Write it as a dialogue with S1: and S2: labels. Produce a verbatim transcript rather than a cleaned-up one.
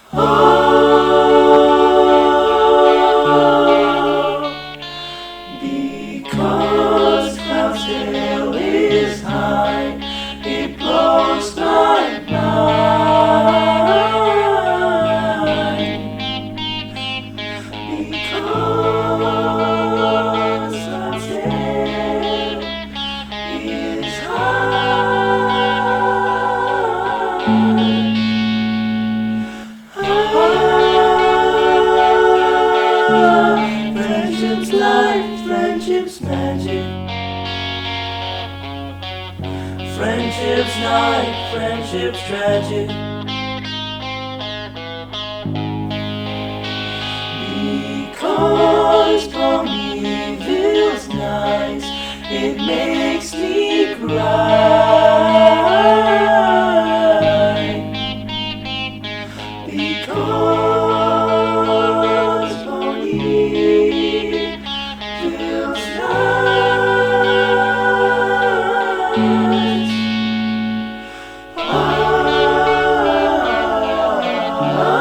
S1: Oh, because cloud's tail is high, it blows my mind. Because cloud's tail is high. Friendship's life, friendship's magic. Friendship's night, friendship's tragic. Because Ponyville's nice, it makes me cry. Because Ponyville's nice. Ah, ah, ah.